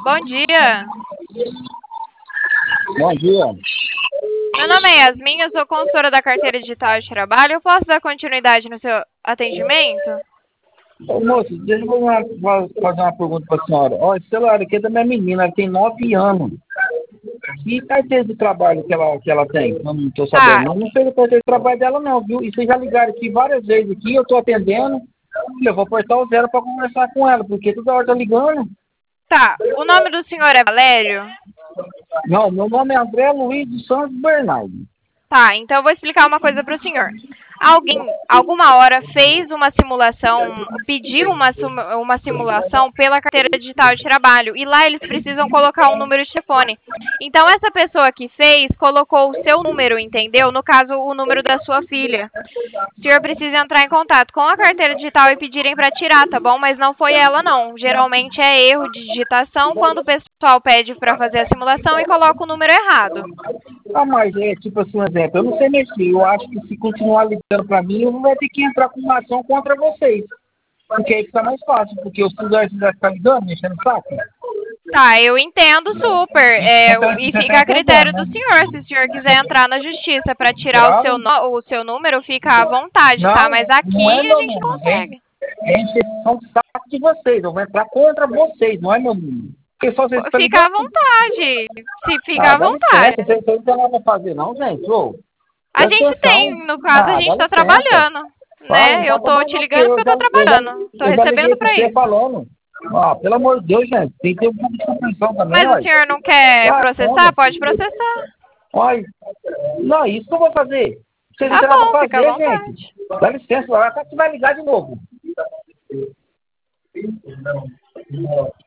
Bom dia. Bom dia. Meu nome é Yasmin, eu sou consultora da carteira digital de trabalho. Eu posso dar continuidade no seu atendimento? Ô, moço, deixa eu fazer uma pergunta para a senhora. Ó, esse celular aqui é da minha menina, ela tem 9 anos. Que carteira de trabalho que ela tem? Eu não estou Tá, sabendo. Eu não sei a carteira de trabalho dela não, viu? E vocês já ligaram aqui várias vezes aqui, eu estou atendendo. Eu vou apertar o 0 para conversar com ela, porque toda hora tá ligando. tá. O nome do senhor é Valério? Não, meu nome é André Luiz dos Santos Bernardo. Tá, então eu vou explicar uma coisa para o senhor. Alguém, alguma hora, fez uma simulação, pediu uma simulação pela carteira digital de trabalho e lá eles precisam colocar um número de telefone. Então, essa pessoa que fez colocou o seu número, entendeu? No caso, o número da sua filha. O senhor precisa entrar em contato com a carteira digital e pedirem para tirar, tá bom? Mas não foi ela, não. Geralmente é erro de digitação quando o pessoal pede para fazer a simulação e coloca o número errado. Ah, mas é tipo assim, um exemplo, eu não sei mexer, eu acho que se continuar ligando para mim, eu não vou ter que entrar com uma ação contra vocês. Porque aí fica mais fácil, porque os estudantes já ficam ligando, mexendo o saco. Tá, eu entendo super. Então, E você fica tá a critério entendendo, do né? senhor. Se o senhor quiser entrar na justiça para tirar Claro. o seu número, fica à vontade, tá? Não, Mas não aqui é a meu gente número, consegue. é injeção de saco de vocês, eu vou entrar contra vocês, não é meu número. Porque só vocês ficam Fica ligando. à vontade. Se fica Ah, à dá licença, vontade. vocês não tem nada pra fazer não, gente. Ô, A presta gente atenção. tem, no caso, a Ah, gente dá está licença. trabalhando, Fala, não né? tá Eu tô trabalhando te não, porque ligando porque eu tô trabalhando. Tô eu já liguei recebendo pra para você isso. falando. Ah, pelo amor de Deus, gente, tem que ter um pouco de compreensão também, Mas o olha. senhor não quer Ah, processar? como? Pode processar. Olha, não, isso que eu vou fazer. Vocês não Tá têm nada bom, pra fica à fazer, gente. vontade. Dá licença, até que vai ligar de novo.